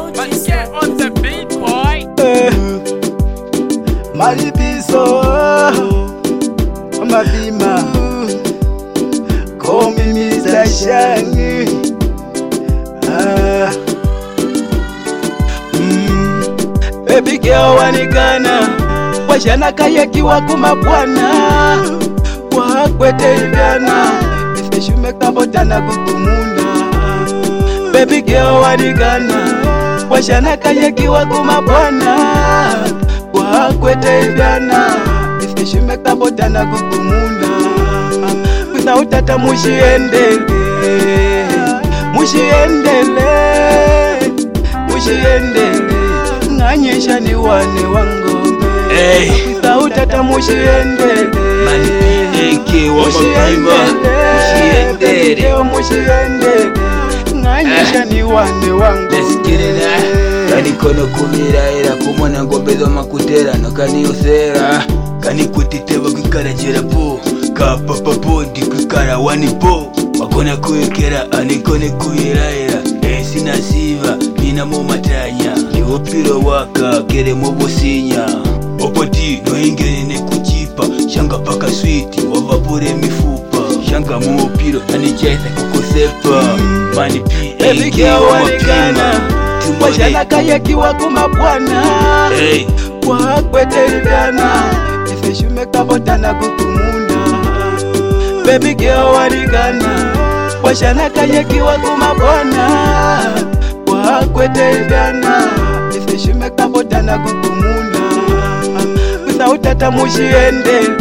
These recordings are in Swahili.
But get on the beat, boy. Malipiso Mabima Call me Mr. Shaggy. Baby girl wanigana washana kayaki wakuma bwana wakwete igana ifeshume kabotana kukumuna. Baby girl wanigana washana kayaki wakuma bwana wakwete igana ifeshume kabotana kukumuna. Without that mushiendele nganyesha ni wane wangombe. Without that mushiendele nganyesha ni wane wangombe. Kani kono kumira era kumona ngombe zo makutera no kani usera kani kutiteba kwikaragera po kapa papo ndi kwikara wani po wakona kuekera anikone kuiraira sinasiva nina mu matanya niwopiro waka kere mu businya opoti no ingene ne kuchipa shanga paka sweet wavapure mifupa shanga mu opiro anicheza kukusepa mani PAK wanigana washana kayaki wakuma bwana wakwete igana ifeshume kabotana kukumuna. Baby girl wanigana washana kayaki wakuma bwana wakwete igana ifeshume kabotana kukumuna. Without that mushiendele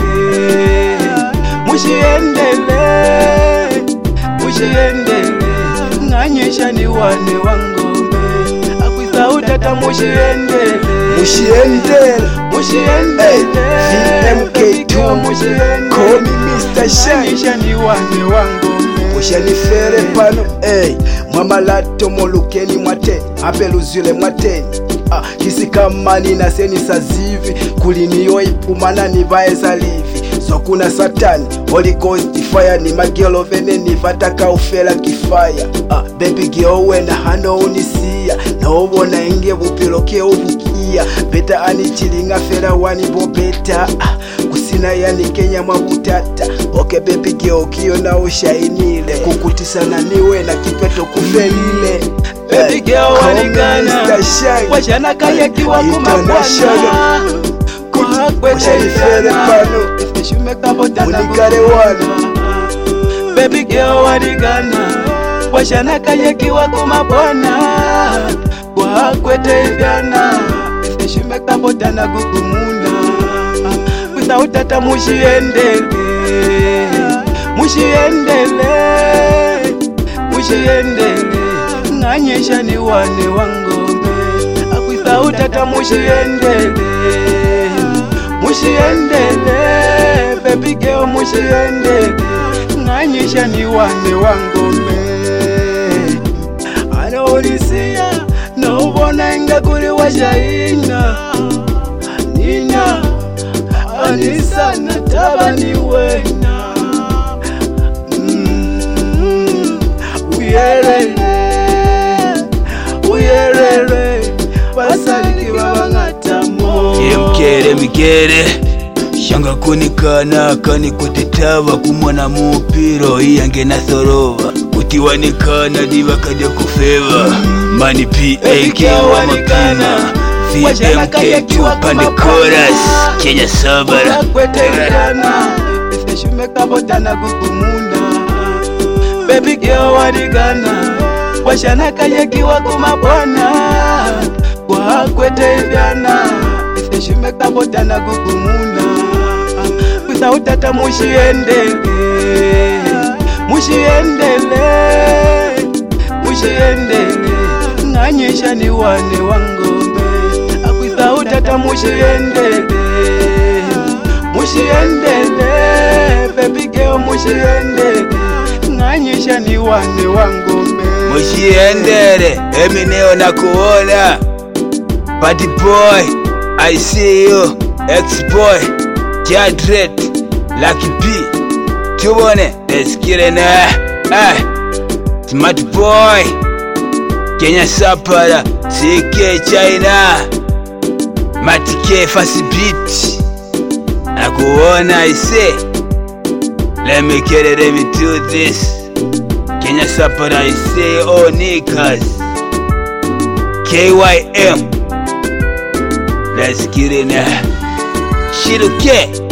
nganyesha ni wane wangombe. Without that mushiendele VMK2 call me Mr. Shaggy ni wane wangombe. Ushanifere pano mwamalato molukeni mwate apeluzule mwateni kisikamani na seni sazivi kuliniyo ipumana ni vaeza livi sokuna satani Holy Ghost fire ni magelo vene ni vataka ufela kifaya. Baby girl wena hano unisia na ubona inge bupiloke ubukia beta anichilinga fela wani bobeta kusina yani Kenya mwabutata. Okay baby girl kiyo na ushainile kukutisana niwe na kipeto kufelile. Baby girl wanigana washana kayaki wakuma bwana wakwete igana ifeshume kabotana kukumuna. Baby girl wanigana washana kayaki wakuma bwana wakwete igana ifeshume kabotana kukumuna. Without that mushiendele nganyesha ni wane wangombe. Without that mushiendele baby girl mushiendele nganyesha ni wane wangombe. Anaulisia na ubona inga kuri washaina nina anisa na tabani wena uyerere basaliki babangatamo mkere shanga kunikana kani kutitava kumona mupiro iyange na sorova kutiwanikana diva kadia kufeva mani PAK wamakana VMK2 pande chorus Kenya sabara wakwete igana ifeshume kabotana kukumuna. Baby girl wanigana washana kayaki wakuma bwana wakwete igana ifeshume kabotana kukumuna. Without that mushiendele nganyesha ni wane wangombe. Without that mushiendele baby girl mushiendele nganyesha ni wane wangombe. Mushiendele emineo na kuona Party boy I see you X-boy Jadred Lucky P tubone let's get in Smart boy Kenya Sapara, CK China, Matike Fast Beat. Nakuona I say, let me do this. Kenya Sapara I say, oh niggas, KYM. Let's get it now. Shit okay.